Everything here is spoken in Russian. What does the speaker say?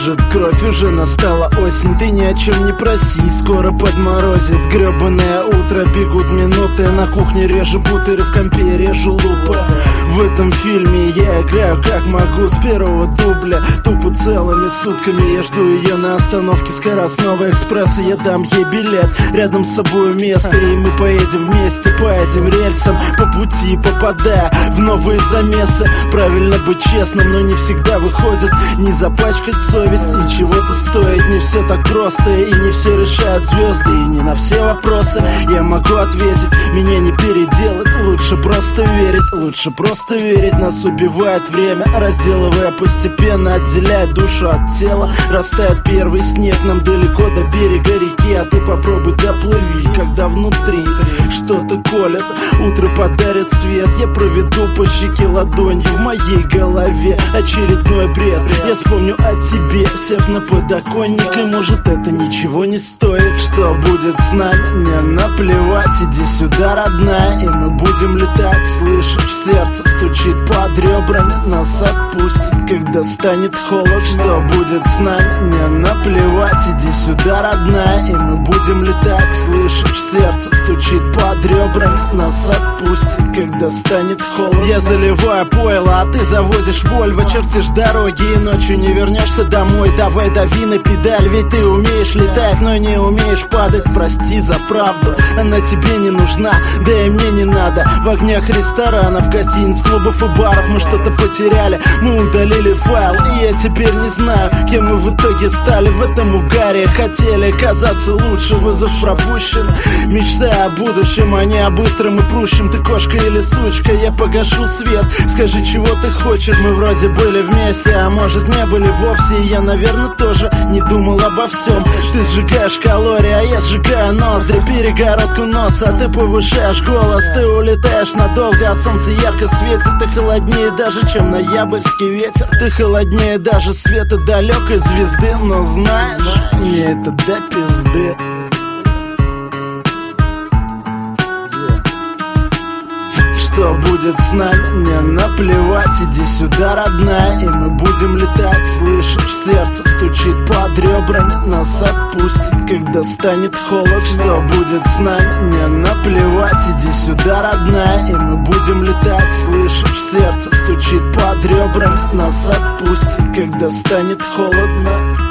брежет кровь, уже настала осень. Ты ни о чем не проси, скоро подморозит гребаное утро. Бегут минуты, на кухне режу бутеры, в компе режу лупы. В этом фильме я играю как могу, с первого дубля тупо целыми сутками. Я жду ее на остановке скоростного экспресса. Я дам ей билет, рядом с собой место, и мы поедем вместе по этим рельсам, по пути попадая в новые замесы. Правильно быть честным, но не всегда выходит. Не запачкать совесть и чего-то стоит. Не все так просто, и не все решают звезды. И не на все вопросы я могу ответить. Меня не переделать, лучше просто верить. Лучше просто верить. Нас убивает время, разделывая постепенно, отделяя душу от тела. Растает первый снег, нам далеко до берега реки. А ты попробуй доплыви, когда внутри что-то колет. Утро подарит свет, я проведу по щеке ладонью. В моей голове очередной бред. Я вспомню о тебе, сев на подоконник. И может это ничего не стоит. Что будет с нами, мне наплевать. Иди сюда, родная, и мы будем летать. Слышишь, сердце стучит под ребрами. Нас отпустит, когда станет холодно. Что будет с нами, мне наплевать. Иди сюда, родная, и мы будем летать. Слышишь, сердце стучит под ребрами. Нас отпустит, когда станет холодно. Я заливаю пойло, а ты заводишь Вольво. Чертишь дороги, и ночью не вернешься домой. Давай дави на педаль, ведь ты умеешь летать, но не умеешь падать. Прости за правду, она тебе не нужна, да и мне не надо. В огнях ресторанов, гостиниц, клубов и баров мы что-то потеряли. Мы удалили файл, и я теперь не знаю, кем мы в итоге стали. В этом угаре хотели казаться лучше, вызов пропущен. Мечтая о будущем, а не о быстром и прущем. Ты кошка или сучка, я погашу свет. Скажи, чего ты хочешь, мы вроде были вместе, а может не были вовсе. И я, наверное, тоже не думал обо всем. Ты сжигаешь калории, а я сжигаю ноздри. Перегородку носа, а ты повышаешь голос. Ты улетаешь надолго, а солнце ярко светит. Ты холоднее даже, чем ноябрьский ветер. Ты холоднее даже света далекой звезды. Но знаешь, мне это до пизды. Что будет с нами, мне наплевать. Иди сюда, родная, и мы будем летать. Слышишь, сердце стучит под ребрами. Нас отпустит, когда станет холодно. Что будет с нами, мне наплевать. Иди сюда, родная, и мы будем летать. Слышишь, сердце стучит под ребрами. Нас отпустит, когда станет холодно.